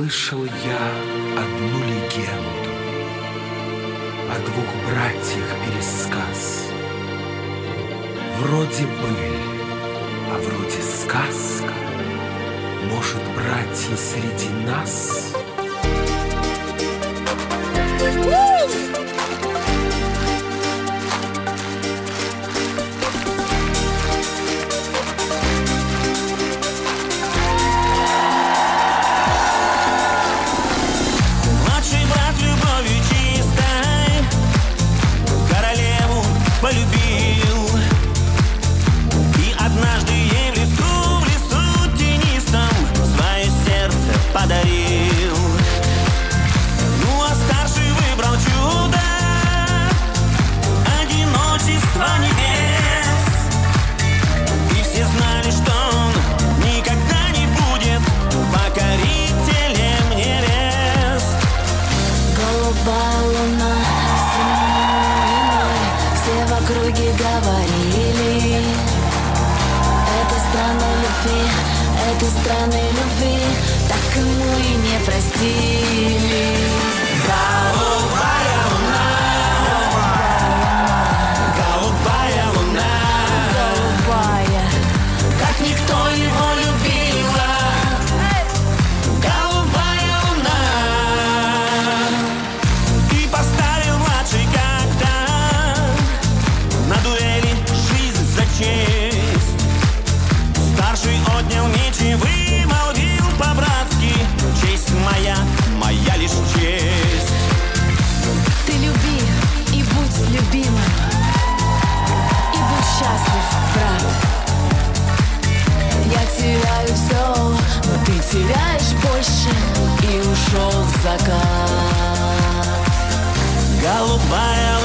Слышал я одну легенду о двух братьях пересказ. Вроде быль, а вроде сказка. Может, братья среди нас? Полюбил, и однажды ей в лесу тенистом свое сердце подарил. Ну а старший выбрал чудо, одиночество небес, и все знали, что он никогда не будет покорителем невест. Голубая луна в округе говорили: это странной любви, так ему и не простили. Голубая луна, голубая луна, голубая, как никто его любила. Голубая луна. И поставил младший как-то на дуэли жизнь за честь. Старший отнял меч и вымолвил по-братски: честь моя, моя лишь честь. ты люби и будь любимым, и будь счастлив, брат. Я теряю все, но ты теряешь больше, и ушел в закат. Голубая